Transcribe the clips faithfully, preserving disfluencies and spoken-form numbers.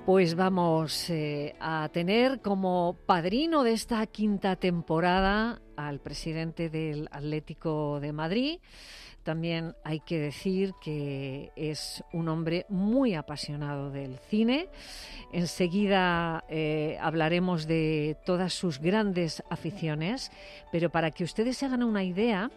Pues vamos eh, a tener como padrino de esta quinta temporada al presidente del Atlético de Madrid. También hay que decir que es un hombre muy apasionado del cine. Enseguida eh, hablaremos de todas sus grandes aficiones, pero para que ustedes se hagan una idea,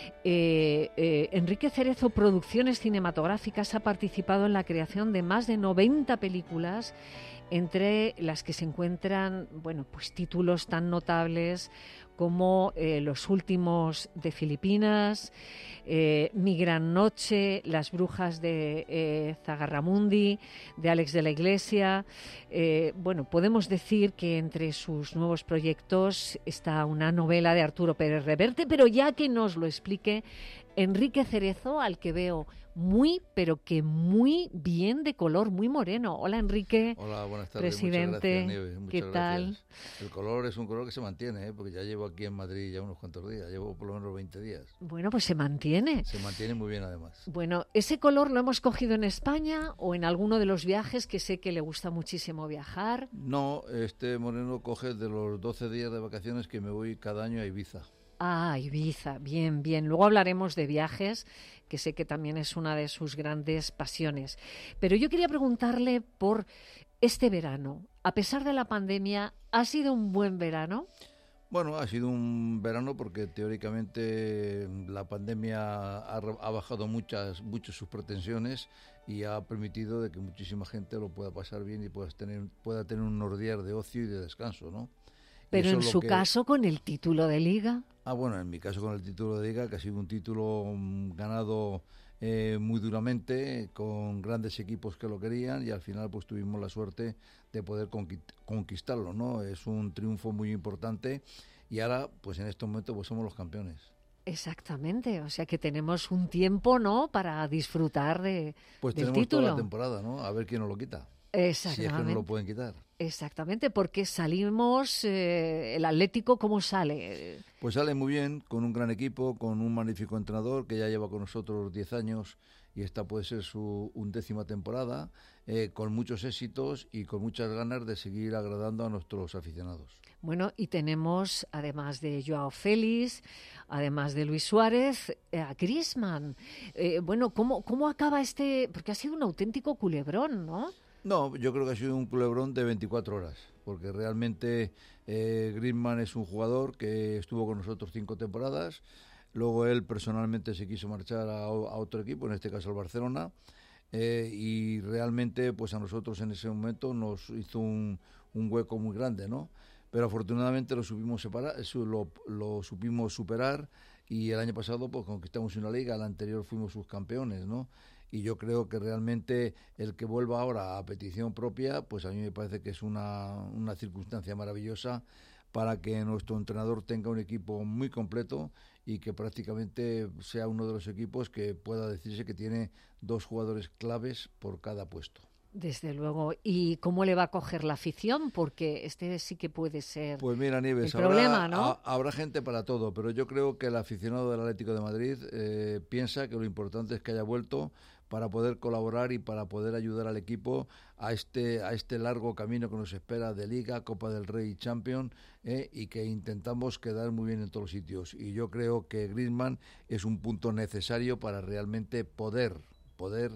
eh, eh, Enrique Cerezo Producciones Cinematográficas ha participado en la creación de más de noventa películas, entre las que se encuentran, bueno, pues títulos tan notables como eh, Los últimos de Filipinas, eh, Mi gran noche, Las brujas de eh, Zagarramundi, de Alex de la Iglesia. Eh, bueno, podemos decir que entre sus nuevos proyectos está una novela de Arturo Pérez Reverte, pero ya que nos lo explique Enrique Cerezo, al que veo muy, pero que muy bien de color, muy moreno. Hola, Enrique. Hola, buenas tardes. Presidente. Muchas gracias, Nieves. Muchas ¿Qué gracias. tal? El color es un color que se mantiene, ¿eh? Porque ya llevo aquí en Madrid ya unos cuantos días, llevo por lo menos veinte días. Bueno, pues se mantiene. Se mantiene muy bien, además. Bueno, ¿ese color lo hemos cogido en España o en alguno de los viajes, que sé que le gusta muchísimo viajar? No, este moreno coge de los doce días de vacaciones que me voy cada año a Ibiza. Ah, Ibiza, bien, bien. Luego hablaremos de viajes, que sé que también es una de sus grandes pasiones. Pero yo quería preguntarle por este verano. A pesar de la pandemia, ¿ha sido un buen verano? Bueno, ha sido un verano porque teóricamente la pandemia ha, ha bajado muchas, mucho sus pretensiones y ha permitido de que muchísima gente lo pueda pasar bien y pueda tener, pueda tener unos días de ocio y de descanso, ¿no? Pero en su que... caso, con el título de Liga. Ah, bueno, en mi caso con el título de Liga, que ha sido un título um, ganado eh, muy duramente, con grandes equipos que lo querían, y al final pues tuvimos la suerte de poder conquistarlo, ¿no? Es un triunfo muy importante y ahora, pues en este momento, pues somos los campeones. Exactamente, o sea que tenemos un tiempo, ¿no?, para disfrutar de, pues del título. Pues tenemos toda la temporada, ¿no? A ver quién nos lo quita. Exactamente. Si es que no lo pueden quitar. Exactamente, porque salimos, eh, el Atlético, ¿cómo sale? Pues sale muy bien, con un gran equipo, con un magnífico entrenador que ya lleva con nosotros diez años y esta puede ser su undécima temporada, eh, con muchos éxitos y con muchas ganas de seguir agradando a nuestros aficionados. Bueno, y tenemos, además de Joao Félix, además de Luis Suárez, eh, a Griezmann. Eh, bueno, ¿cómo, ¿cómo acaba este...? Porque ha sido un auténtico culebrón, ¿no? No, yo creo que ha sido un culebrón de veinticuatro horas, porque realmente eh, Griezmann es un jugador que estuvo con nosotros cinco temporadas, luego él personalmente se quiso marchar a, a otro equipo, en este caso al Barcelona, eh, y realmente pues a nosotros en ese momento nos hizo un, un hueco muy grande, ¿no? Pero afortunadamente lo supimos separar, lo, lo supimos superar y el año pasado pues conquistamos una liga, el anterior fuimos subcampeones, ¿no? Y yo creo que realmente el que vuelva ahora a petición propia, pues a mí me parece que es una, una circunstancia maravillosa para que nuestro entrenador tenga un equipo muy completo y que prácticamente sea uno de los equipos que pueda decirse que tiene dos jugadores claves por cada puesto. Desde luego. ¿Y cómo le va a coger la afición? Porque este sí que puede ser pues mira, Nieves, el problema, habrá, ¿no? A, habrá gente para todo, pero yo creo que el aficionado del Atlético de Madrid eh, piensa que lo importante es que haya vuelto para poder colaborar y para poder ayudar al equipo a este a este largo camino que nos espera de Liga, Copa del Rey y Champions, eh, y que intentamos quedar muy bien en todos los sitios. Y yo creo que Griezmann es un punto necesario para realmente poder, poder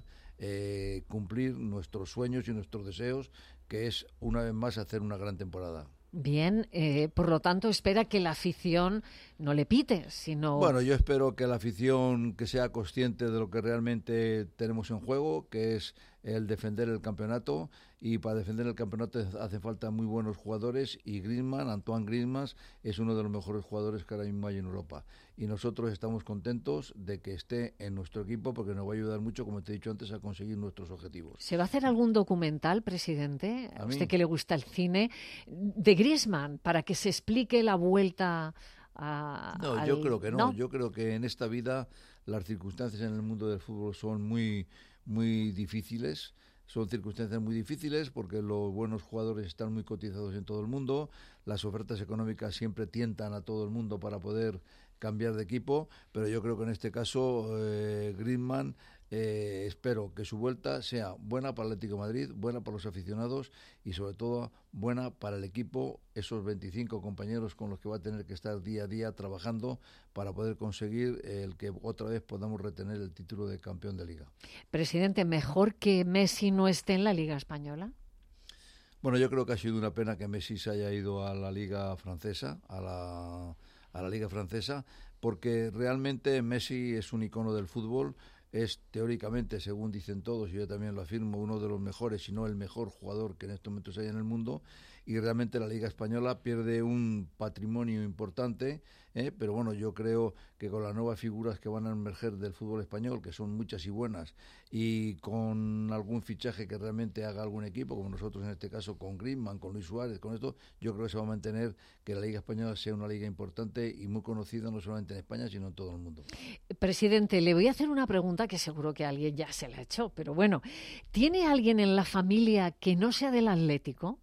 eh, cumplir nuestros sueños y nuestros deseos, que es una vez más hacer una gran temporada. Bien, eh, por lo tanto espera que la afición no le pite, sino... Bueno, yo espero que la afición que sea consciente de lo que realmente tenemos en juego, que es el defender el campeonato, y para defender el campeonato hace falta muy buenos jugadores, y Griezmann, Antoine Griezmann, es uno de los mejores jugadores que ahora mismo hay en Europa. Y nosotros estamos contentos de que esté en nuestro equipo porque nos va a ayudar mucho, como te he dicho antes, a conseguir nuestros objetivos. ¿Se va a hacer algún documental, presidente, a, ¿A usted mí? que le gusta el cine, de Griezmann, para que se explique la vuelta a... No, al... yo creo que no. no. Yo creo que en esta vida las circunstancias en el mundo del fútbol son muy, muy difíciles. Son circunstancias muy difíciles porque los buenos jugadores están muy cotizados en todo el mundo, las ofertas económicas siempre tientan a todo el mundo para poder cambiar de equipo, pero yo creo que en este caso eh, Griezmann eh, espero que su vuelta sea buena para el Atlético de Madrid, buena para los aficionados y sobre todo buena para el equipo, esos veinticinco compañeros con los que va a tener que estar día a día trabajando para poder conseguir el que otra vez podamos retener el título de campeón de Liga. Presidente, ¿mejor que Messi no esté en la Liga Española? Bueno, yo creo que ha sido una pena que Messi se haya ido a la Liga Francesa, a la, a la Liga Francesa, porque realmente Messi es un icono del fútbol, es teóricamente, según dicen todos, y yo también lo afirmo, uno de los mejores, si no el mejor jugador que en estos momentos hay en el mundo, y realmente la Liga Española pierde un patrimonio importante, ¿eh? Pero bueno, yo creo que con las nuevas figuras que van a emerger del fútbol español, que son muchas y buenas, y con algún fichaje que realmente haga algún equipo, como nosotros en este caso con Griezmann, con Luis Suárez, con esto, yo creo que se va a mantener que la Liga Española sea una liga importante y muy conocida no solamente en España, sino en todo el mundo. Presidente, le voy a hacer una pregunta que seguro que alguien ya se la ha hecho, pero bueno, ¿tiene alguien en la familia que no sea del Atlético?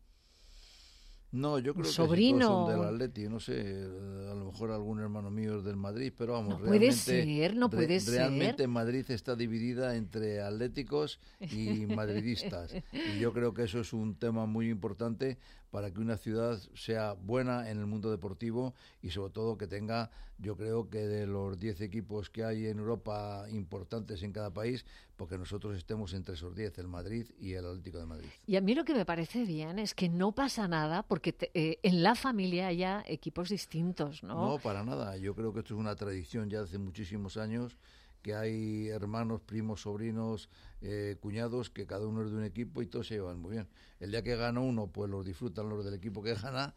No, yo creo que sobrino. si todos son del Atleti, no sé, a lo mejor algún hermano mío es del Madrid, pero vamos, no puede realmente, ser, no puede re, ser. realmente Madrid está dividida entre atléticos y madridistas, y yo creo que eso es un tema muy importante para que una ciudad sea buena en el mundo deportivo y sobre todo que tenga, yo creo que de los diez equipos que hay en Europa importantes en cada país, porque nosotros estemos entre esos diez, el Madrid y el Atlético de Madrid. Y a mí lo que me parece bien es que no pasa nada porque te, eh, en la familia haya equipos distintos, ¿no? No, para nada. Yo creo que esto es una tradición ya hace muchísimos años, que hay hermanos, primos, sobrinos, eh, cuñados, que cada uno es de un equipo y todos se llevan muy bien. El día que gana uno, pues lo disfrutan los del equipo que gana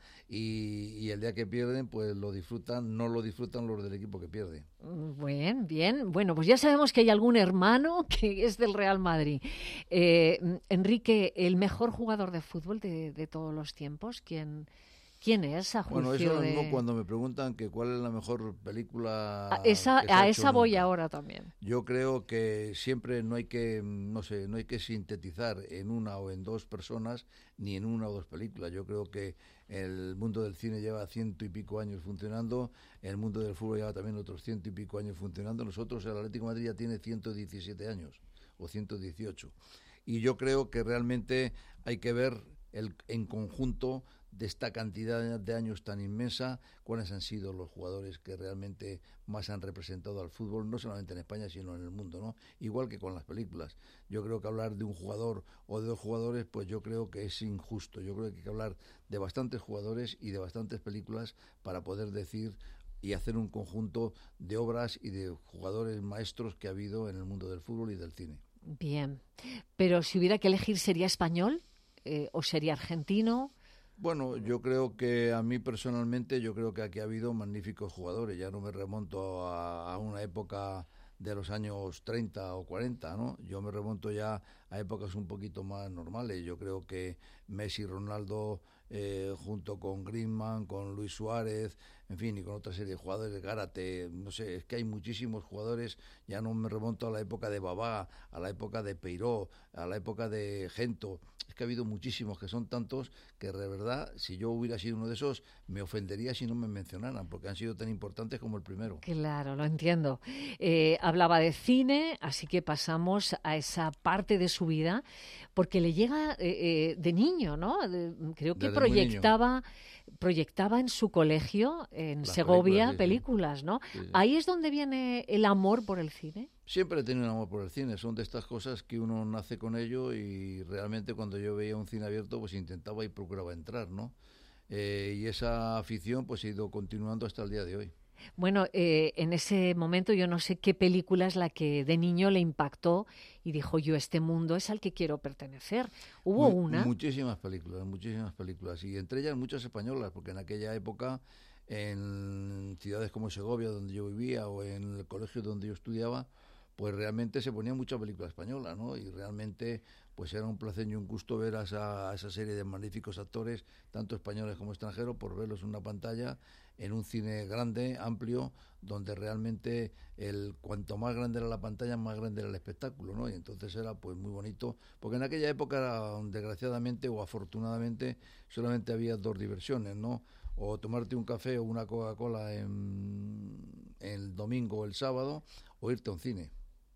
y, y el día que pierden, pues lo disfrutan, no lo disfrutan los del equipo que pierde. Bien, bien. Bueno, pues ya sabemos que hay algún hermano que es del Real Madrid. Eh, Enrique, el mejor jugador de fútbol de, de todos los tiempos, ¿quién, quién es a juicio Bueno, eso de...? mismo cuando me preguntan que cuál es la mejor película A esa, que se ha a hecho esa voy nunca. ahora también. Yo creo que siempre no hay que, no sé, no hay que sintetizar en una o en dos personas ni en una o dos películas. Yo creo que el mundo del cine lleva ciento y pico años funcionando, el mundo del fútbol lleva también otros ciento y pico años funcionando. Nosotros, el Atlético de Madrid ya tiene ciento diecisiete años o ciento dieciocho. Y yo creo que realmente hay que ver el, en conjunto de esta cantidad de años tan inmensa, cuáles han sido los jugadores que realmente más han representado al fútbol, no solamente en España, sino en el mundo, ¿no? Igual que con las películas. Yo creo que hablar de un jugador o de dos jugadores, pues yo creo que es injusto. Yo creo que hay que hablar de bastantes jugadores y de bastantes películas para poder decir y hacer un conjunto de obras y de jugadores maestros que ha habido en el mundo del fútbol y del cine. Bien, pero si hubiera que elegir, ¿sería español eh, o sería argentino? Bueno, yo creo que a mí personalmente, yo creo que aquí ha habido magníficos jugadores. Ya no me remonto a, a una época de los años treinta o cuarenta, ¿no? Yo me remonto ya a épocas un poquito más normales. Yo creo que Messi, Ronaldo, eh, junto con Griezmann, con Luis Suárez, en fin, y con otra serie de jugadores, Gárate, no sé, es que hay muchísimos jugadores. Ya no me remonto a la época de Babá, a la época de Peiró, a la época de Gento. Es que ha habido muchísimos, que son tantos, que de verdad, si yo hubiera sido uno de esos, me ofendería si no me mencionaran, porque han sido tan importantes como el primero. Claro, lo entiendo. Eh, hablaba de cine, así que pasamos a esa parte de su vida, porque le llega eh, eh, de niño, ¿no? De, creo que Desde proyectaba, proyectaba en su colegio, en Las Segovia, películas, sí, películas, sí. ¿no? Sí, sí. Ahí es donde viene el amor por el cine. Siempre he tenido un amor por el cine, son de estas cosas que uno nace con ello y realmente cuando yo veía un cine abierto pues intentaba y procuraba entrar, ¿no? Eh, y esa afición pues ha ido continuando hasta el día de hoy. Bueno, eh, en ese momento yo no sé qué película es la que de niño le impactó y dijo, yo este mundo es al que quiero pertenecer. ¿Hubo Mu- una? Muchísimas películas, muchísimas películas y entre ellas muchas españolas, porque en aquella época en ciudades como Segovia, donde yo vivía, o en el colegio donde yo estudiaba, pues realmente se ponía mucha película española, ¿no? Y realmente pues era un placer y un gusto ver a esa, a esa serie de magníficos actores, tanto españoles como extranjeros, por verlos en una pantalla, en un cine grande, amplio, donde realmente el cuanto más grande era la pantalla, más grande era el espectáculo, ¿no? Y entonces era pues muy bonito, porque en aquella época, desgraciadamente o afortunadamente, solamente había dos diversiones, ¿no? O tomarte un café o una Coca-Cola en, en el domingo o el sábado, o irte a un cine.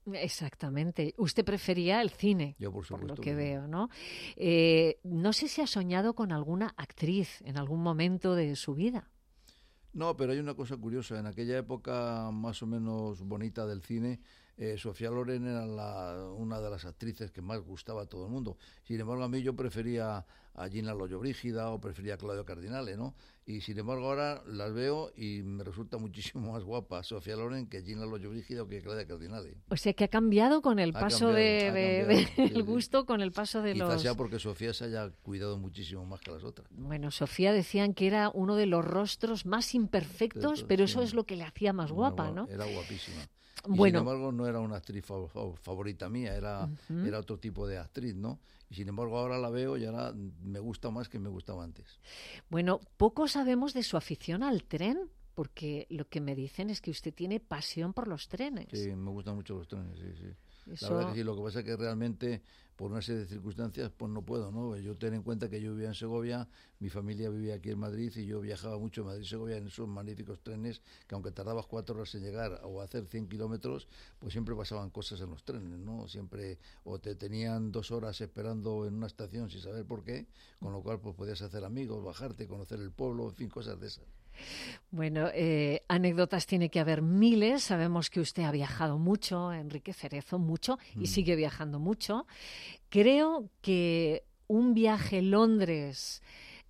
Exactamente. Usted prefería el cine, Yo, por supuesto, por lo que que veo, ¿no? Eh, no sé si ha soñado con alguna actriz en algún momento de su vida. No, pero hay una cosa curiosa. En aquella época más o menos bonita del cine, eh, Sofía Loren era la, una de las actrices que más gustaba a todo el mundo. Sin embargo, a mí yo prefería a Gina Lollobrigida o prefería a Claudio Cardinale, ¿no? Y sin embargo ahora las veo y me resulta muchísimo más guapa Sofía Loren que Gina Lollobrigida o que Claudia Cardinale. O sea que ha cambiado con el Ha paso cambiado, de, ha de- cambiado. de- Sí, el sí. gusto, con el paso de Quizás los... sea porque Sofía se haya cuidado muchísimo más que las otras. Bueno, Sofía decían que era uno de los rostros más imperfectos, pero eso Sí. es lo que le hacía más guapa, ¿no? Era guapísima. Y Bueno, sin embargo no era una actriz fa- fa- favorita mía, era, ujú. era otro tipo de actriz, ¿no? Y sin embargo ahora la veo y ahora me gusta más que me gustaba antes. Bueno, poco sabemos de su afición al tren, porque lo que me dicen es que usted tiene pasión por los trenes. Sí, me gustan mucho los trenes, sí, sí. Eso... La verdad que sí, lo que pasa es que realmente por una serie de circunstancias pues no puedo, ¿no? Yo ten en cuenta que yo vivía en Segovia, mi familia vivía aquí en Madrid y yo viajaba mucho en Madrid-Segovia en esos magníficos trenes que aunque tardabas cuatro horas en llegar o hacer cien kilómetros, pues siempre pasaban cosas en los trenes, ¿no? Siempre o te tenían dos horas esperando en una estación sin saber por qué, con lo cual pues podías hacer amigos, bajarte, conocer el pueblo, en fin, cosas de esas. Bueno, eh, anécdotas tiene que haber miles. Sabemos que usted ha viajado mucho, Enrique Cerezo, mucho, y Mm. sigue viajando mucho. Creo que un viaje Londres,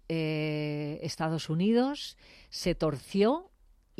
eh, Estados Unidos, se torció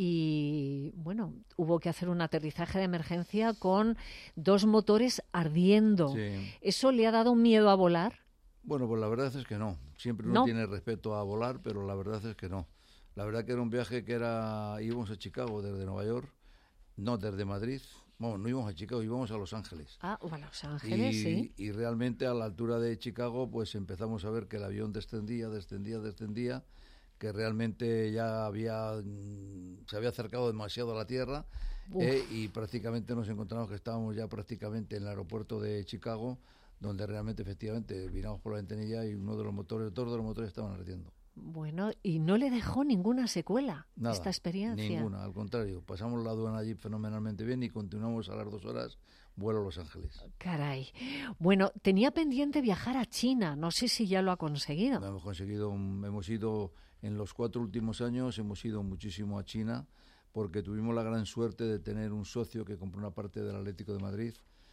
y, bueno, hubo que hacer un aterrizaje de emergencia con dos motores ardiendo. Sí. ¿Eso le ha dado miedo a volar? Bueno, pues la verdad es que no. Siempre uno ¿No? tiene respeto a volar, pero la verdad es que no. La verdad que era un viaje que era... Íbamos a Chicago desde Nueva York, no desde Madrid. Bueno, no íbamos a Chicago, íbamos a Los Ángeles. Ah, o a Los Ángeles, Y, sí. y realmente a la altura de Chicago pues empezamos a ver que el avión descendía, descendía, descendía, que realmente ya había mm, se había acercado demasiado a la Tierra eh, y prácticamente nos encontramos que estábamos ya prácticamente en el aeropuerto de Chicago, donde realmente efectivamente miramos por la ventanilla y uno de los motores, todos los motores estaban ardiendo. Bueno, y no le dejó ninguna secuela Nada, esta experiencia. Ninguna, al contrario, pasamos la aduana allí fenomenalmente bien y continuamos a las dos horas vuelo a Los Ángeles. Caray. Bueno, tenía pendiente viajar a China, no sé si ya lo ha conseguido. Hemos conseguido, hemos ido en los cuatro últimos años, hemos ido muchísimo a China porque tuvimos la gran suerte de tener un socio que compró una parte del Atlético de Madrid,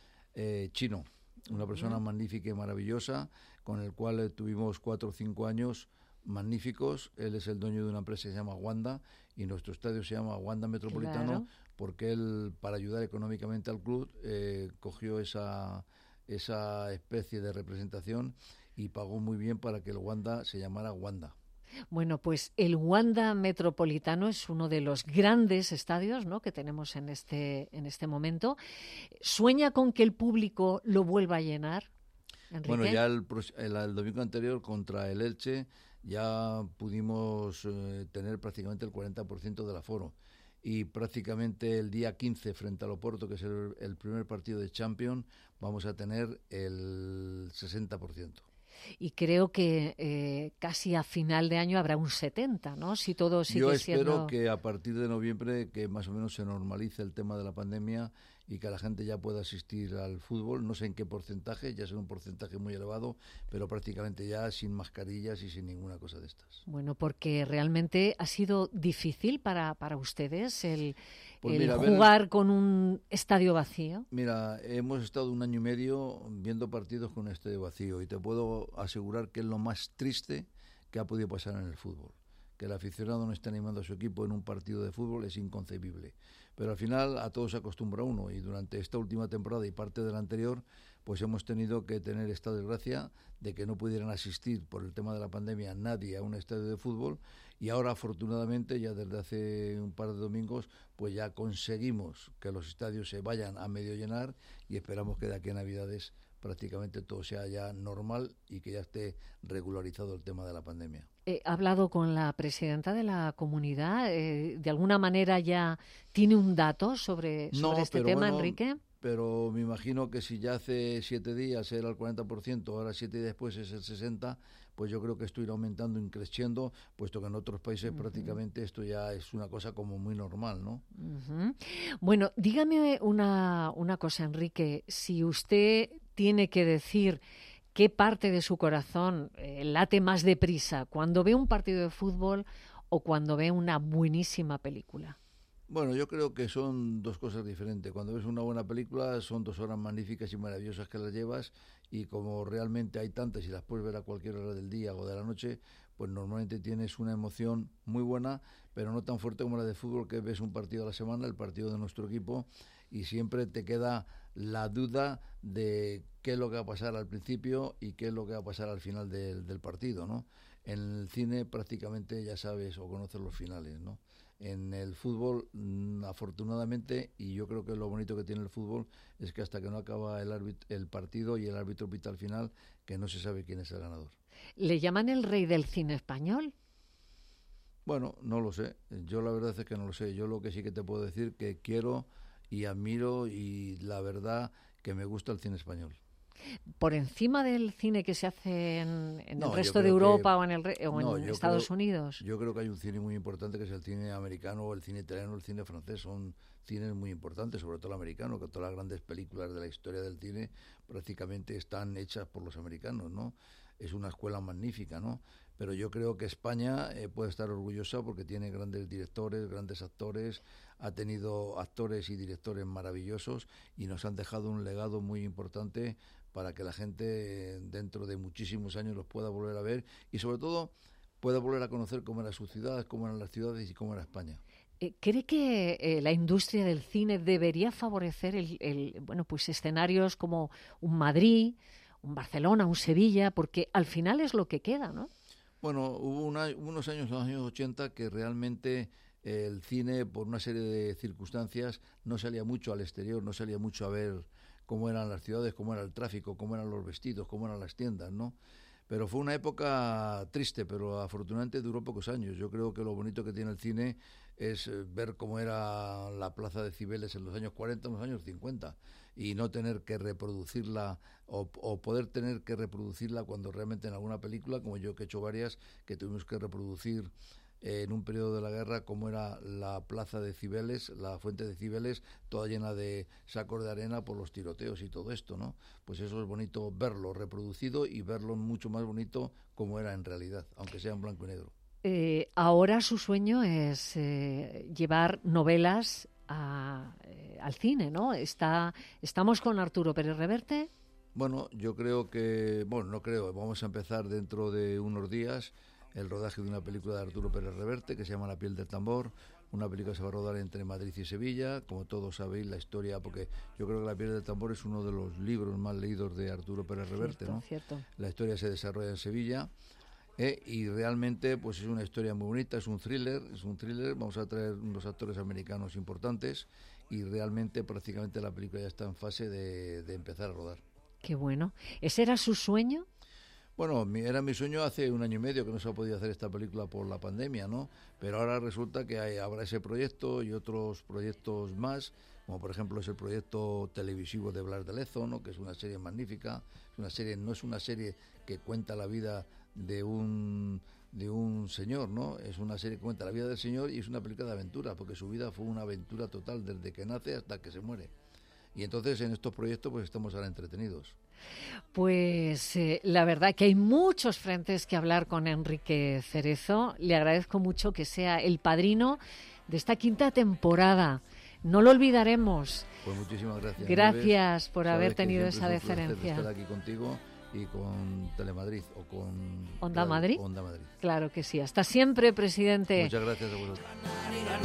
eh, chino, una persona magnífica y maravillosa, con el cual eh, tuvimos cuatro o cinco años magníficos. Él es el dueño de una empresa que se llama Wanda y nuestro estadio se llama Wanda Metropolitano, Claro. porque él, para ayudar económicamente al club, eh, cogió esa, esa especie de representación y pagó muy bien para que el Wanda se llamara Wanda. Bueno, pues el Wanda Metropolitano es uno de los grandes estadios, ¿no?, que tenemos en este, en este momento. ¿Sueña con que el público lo vuelva a llenar, Enrique? Bueno, ya el, el, el domingo anterior contra el Elche ya pudimos eh, tener prácticamente el cuarenta por ciento del aforo. Y prácticamente el día quince frente al Oporto, que es el, el primer partido de Champions, vamos a tener el sesenta por ciento. Y creo que eh, casi a final de año habrá un setenta, ¿no? Si todo sigue Yo espero siendo... que a partir de noviembre que más o menos se normalice el tema de la pandemia y que la gente ya pueda asistir al fútbol, no sé en qué porcentaje, ya será un porcentaje muy elevado, pero prácticamente ya sin mascarillas y sin ninguna cosa de estas. Bueno, porque realmente ha sido difícil para, para ustedes el, pues el mira, jugar ver, con un estadio vacío. Mira, hemos estado un año y medio viendo partidos con un estadio vacío y te puedo asegurar que es lo más triste que ha podido pasar en el fútbol. Que el aficionado no esté animando a su equipo en un partido de fútbol es inconcebible. Pero al final a todo se acostumbra uno y durante esta última temporada y parte de la anterior pues hemos tenido que tener esta desgracia de que no pudieran asistir por el tema de la pandemia nadie a un estadio de fútbol y ahora afortunadamente ya desde hace un par de domingos pues ya conseguimos que los estadios se vayan a medio llenar y esperamos que de aquí a Navidades prácticamente todo sea ya normal y que ya esté regularizado el tema de la pandemia. He hablado con la presidenta de la comunidad. Eh, ¿De alguna manera ya tiene un dato sobre, sobre no, este pero tema, bueno, Enrique? Pero me imagino que si ya hace siete días era el cuarenta por ciento, ahora siete días después es el sesenta por ciento, pues yo creo que esto irá aumentando, increciendo, puesto que en otros países uh-huh. prácticamente esto ya es una cosa como muy normal, ¿no? Uh-huh. Bueno, dígame una, una cosa, Enrique, si usted tiene que decir qué parte de su corazón eh, late más deprisa, cuando ve un partido de fútbol o cuando ve una buenísima película. Bueno, yo creo que son dos cosas diferentes. Cuando ves una buena película son dos horas magníficas y maravillosas que las llevas, y como realmente hay tantas y las puedes ver a cualquier hora del día o de la noche, pues normalmente tienes una emoción muy buena, pero no tan fuerte como la de fútbol, que ves un partido a la semana, el partido de nuestro equipo, y siempre te queda la duda de qué es lo que va a pasar al principio y qué es lo que va a pasar al final del, del partido, ¿no? En el cine prácticamente ya sabes o conoces los finales, ¿no? En el fútbol, afortunadamente, y yo creo que lo bonito que tiene el fútbol es que hasta que no acaba el, árbit- el partido y el árbitro pita al final, que no se sabe quién es el ganador. ¿Le llaman el rey del cine español? Bueno, no lo sé. Yo la verdad es que no lo sé. Yo lo que sí que te puedo decir que quiero y admiro, y la verdad que me gusta el cine español. ¿Por encima del cine que se hace en, en No, el resto yo de creo Europa que- o en, el re- o no, en yo Estados creo- Unidos? Yo creo que hay un cine muy importante, que es el cine americano, el cine italiano, el cine francés. Son cines muy importantes, sobre todo el americano, que todas las grandes películas de la historia del cine prácticamente están hechas por los americanos, ¿no? Es una escuela magnífica, ¿no? Pero yo creo que España eh, puede estar orgullosa porque tiene grandes directores, grandes actores, ha tenido actores y directores maravillosos, y nos han dejado un legado muy importante para que la gente eh, dentro de muchísimos años los pueda volver a ver, y sobre todo pueda volver a conocer cómo era su ciudad, cómo eran las ciudades y cómo era España. Eh, ¿Cree que eh, la industria del cine debería favorecer el, el, bueno, pues escenarios como un Madrid, un Barcelona, un Sevilla? Porque al final es lo que queda, ¿no? Bueno, hubo una- unos años, en los años ochenta, que realmente eh, el cine, por una serie de circunstancias, no salía mucho al exterior, no salía mucho a ver cómo eran las ciudades, cómo era el tráfico, cómo eran los vestidos, cómo eran las tiendas, ¿no? Pero fue una época triste, pero afortunadamente duró pocos años. Yo creo que lo bonito que tiene el cine es eh, ver cómo era la Plaza de Cibeles en los años cuarenta, en los años cincuenta, y no tener que reproducirla o, o poder tener que reproducirla cuando realmente en alguna película, como yo que he hecho varias, que tuvimos que reproducir eh, en un periodo de la guerra cómo era la Plaza de Cibeles, la fuente de Cibeles, toda llena de sacos de arena por los tiroteos y todo esto, ¿no? Pues eso es bonito verlo reproducido y verlo mucho más bonito como era en realidad, aunque sea en blanco y negro. Eh, ahora su sueño es eh, llevar novelas a, eh, al cine, ¿no? Está, estamos con Arturo Pérez Reverte. Bueno, yo creo que, bueno, no creo, vamos a empezar dentro de unos días el rodaje de una película de Arturo Pérez Reverte que se llama La piel del tambor. Una película que se va a rodar entre Madrid y Sevilla, como todos sabéis la historia, porque yo creo que La piel del tambor es uno de los libros más leídos de Arturo Pérez Reverte, Cierto, ¿no? cierto. La historia se desarrolla en Sevilla. Eh, y realmente pues es una historia muy bonita, es un thriller, es un thriller, vamos a traer unos actores americanos importantes, y realmente prácticamente la película ya está en fase de, de empezar a rodar. Qué bueno. ¿Ese era su sueño? Bueno, mi, era mi sueño hace un año y medio que no se ha podido hacer esta película por la pandemia, ¿no? Pero ahora resulta que hay, habrá ese proyecto y otros proyectos más, como por ejemplo es el proyecto televisivo de Blas de Lezo, ¿no? Que es una serie magnífica, es una serie, no es una serie que cuenta la vida de un de un señor, ¿no? Es una serie que cuenta la vida del señor, y es una película de aventura, porque su vida fue una aventura total desde que nace hasta que se muere. Y entonces en estos proyectos pues estamos ahora entretenidos. Pues eh, la verdad que hay muchos frentes que hablar con Enrique Cerezo. Le agradezco mucho que sea el padrino de esta quinta temporada. No lo olvidaremos. Pues muchísimas gracias. Gracias Nieves. por Sabes haber que tenido siempre esa es un placer deferencia. estar aquí contigo y con Telemadrid o con ¿Onda Radio- Madrid? Onda Madrid. Claro que sí. Hasta siempre, presidente. Muchas gracias a vosotros.